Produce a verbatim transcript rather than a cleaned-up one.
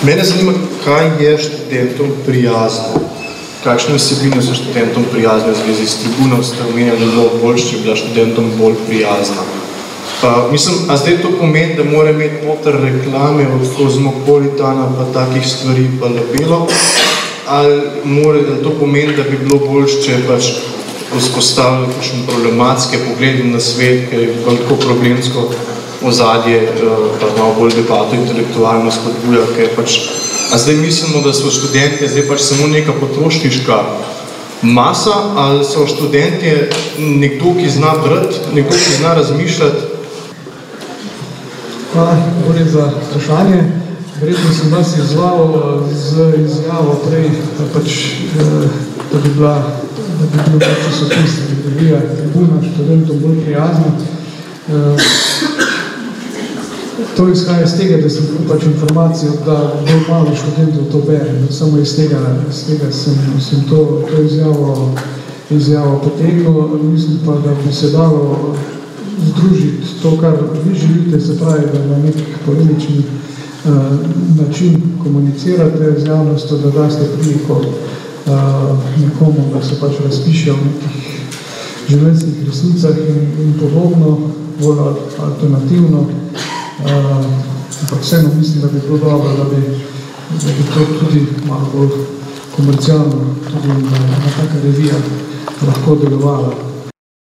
Mene zanima, kaj je študentom prijazno? Kakšne vsebine so študentom prijazne v zvezi s tribunom, ste omenjali, da bilo bolj, če je bila študentom bolj prijazna? Pa, mislim, a zdaj to pomeni, da mora imeti noter reklame od Kozmopolitana pa takih stvari pa labelo, ali mora, da to pomeni, da bi bilo bolj, če pač vzpostavili kakšne problematske poglede na svet, ker je tako problemsko ozadje, pa malo bolj debato intelektualno spodbuja, ker pač, a zdaj mislimo, da so študentje zdaj pač samo neka potrošniška masa, ali so študentje nekdo, ki zna brati, nekdo, ki zna razmišljati? Hvala, Bori, za vprašanje. Verjetno sem vas izval z izjavo prej, da pač, da bi bila, da bi bilo časopis, da bi bila tribuna študentom bolj prijazna. To izhaja iz tega, da sem pač informacijo, da bolj malo študentov to bere. Samo iz tega, iz tega sem, sem to, to izjavo, izjavo potegnil. Mislim pa, da bi se dalo združiti to, kar vi želite, se pravi, da na nek polemični uh, način komunicirate z javnostjo, da daste priliko uh, nekomu, da se pač razpiše v nekih življenjskih resnicah in, in podobno, bolj alternativno. Uh, ampak vseeno mislim, da bi bilo dobro, da bi, da bi to tudi malo bolj komercialno, tudi na, na taka revija lahko delovala.